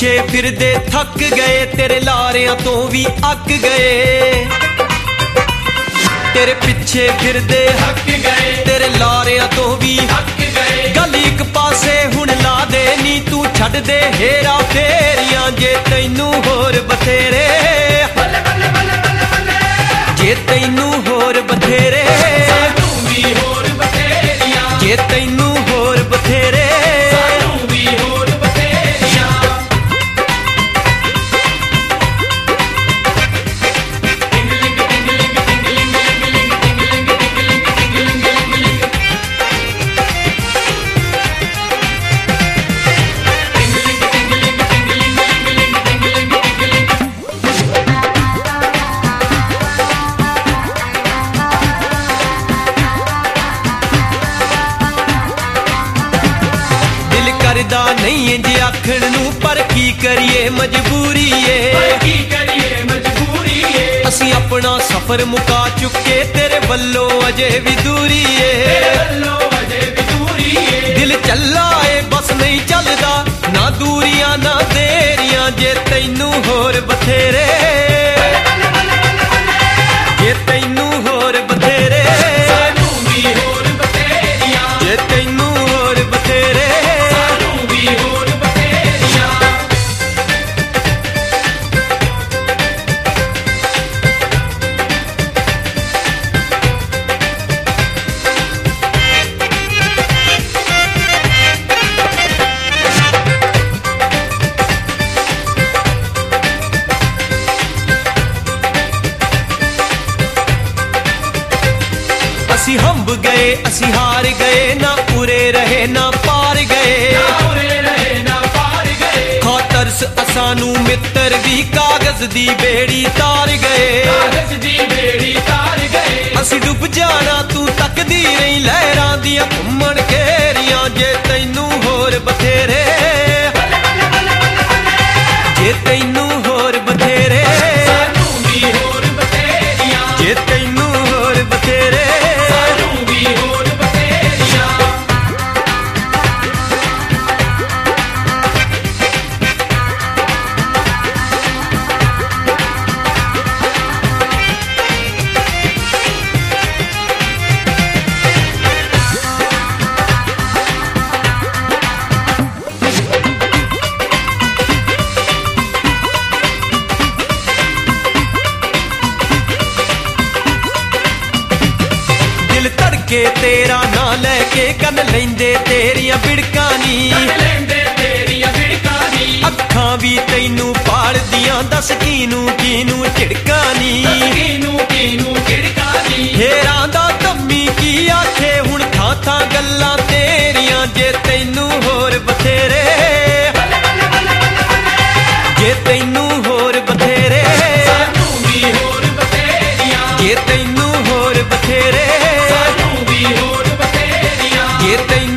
पिछे फिरदे थक गए, तेरे लारियां तो भी अक गए। तेरे पिछे फिरदे थक गए, तेरे लारियां तो भी थक गए। गल एक पासे हुण ला दे नी, तू छड्ड दे हेरा फेरियां जे तैनू होर बथेरे, जे तैनू होर बथेरे, सानू भी होर बथेरियां, जे तैनू होर बथेरे। सानू भी होर बथेरियां। Tingling tingling tingling tingling tingling tingling tingling करदा नहीं इंज आखण नू, पर की करिए मजबूरी पर है। की करिए मजबूरी है। असी अपना सफर मुका चुके, तेरे वल्लों अजे भी दूरी तेरे है। वल्लों अजे भी दूरी है। दिल चला है बस नहीं चलदा, ना दूरियां ना देरियां जे तैनू होर बथेरे, जे तैनू होर बथेरे, सानू भी होर बथेरियां, जे तैनू होर बथेरे। सानू भी होर बथेरियां। असी हंब गए असी हार गए, ना उरे रहे ना पार गए। ना उरे रहे ना पार गए, खातरस असानू मित्र भी कागज दी बेड़ी तार गए। कागज दी बेड़ी तार गए। असी डुब जाना तू तकदी नहीं, लहरां दियां घुम्मण घेरियां जे तैनू होर बथेरे, जे तैनू होर बथेरे, सानू भी होर बथेरियां, जे तैनू होर बथेरे। सानू भी होर बथेरियां। दिल धड़के तेरा ना लैके, कन लैंदे तेरियां बिड़कां नी। लेंदे तेरियां बिड़कां नी, अखां भी तैनू पाल दियां, दस कीनू कीनू झिड़कां नी। कीनू कीनू झिड़कां नी। हेरां दा धम्मी की आखे हुण थां थां गल्लां तेरियां जे तैनू होर बथेरे, जे तैनू होर बथेरे, सानू भी होर बथेरियां, जे तैनू होर बथेरे, सानू भी होर बथेरियां। जे तैनू